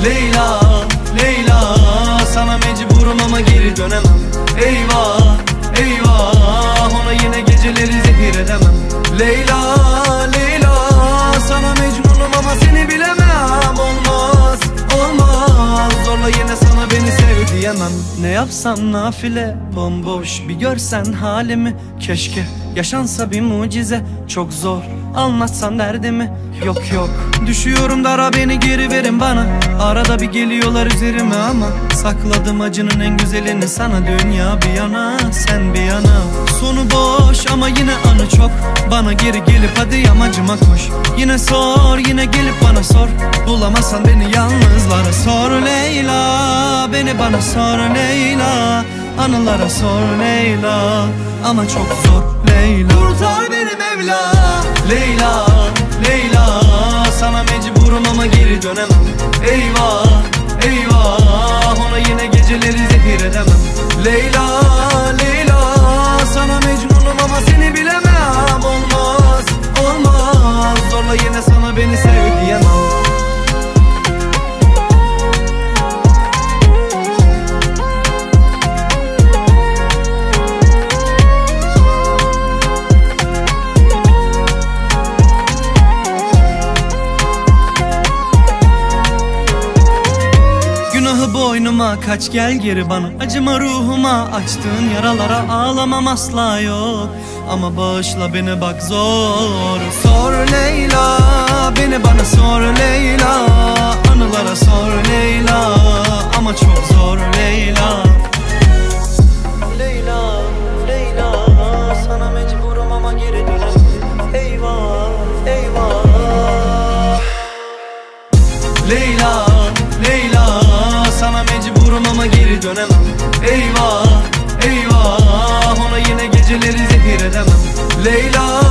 Leyla, Leyla, sana mecburum ama geri dönemem. Eyvah, eyvah, ona yine geceleri zehir edemem. Leyla, Leyla, sana mecnunum ama seni bilemem. Olmaz, olmaz, zorla yine sana beni sev diyemem. Ne yapsam nafile, bomboş, bir görsen halimi. Keşke yaşansa bir mucize, çok zor anlatsan derdimi. Yok yok, düşüyorum dara, beni geri verin bana. Arada bir geliyorlar üzerime ama sakladım acının en güzelini sana. Dünya bir yana, sen bir yana. Sonu boş ama yine anı çok. Bana geri gelip hadi yamacıma koş. Yine sor, yine gelip bana sor. Bulamazsan beni yalnızlara sor Leyla. Beni bana sor Leyla. Anılara sor Leyla. Ama çok zor Leyla. Kurtar beni Mevla. Leyla, Leyla, sana mecburum ama geri dönemem. Eyvah, eyvah, ona yine geceleri zehir edemem. Leyla, Leyla, sana mecnunum ama seni bilemem. Olmaz, olmaz, zorla yine sana beni sev diyemem. Günahı boynuma kaç, gel geri bana. Acıma ruhuma, açtığın yaralara ağlamam asla yok. Ama bağışla beni bak zor. Sor Leyla, beni bana sor Leyla. Anılara sor Leyla. Ama çok zor Leyla. Leyla, Leyla, sana mecburum ama geri dönemem. Eyvah, eyvah. Leyla, Leyla, sana mecburum ama geri dönemem. Eyvah, eyvah, ona yine geceleri zehir edemem. Leyla,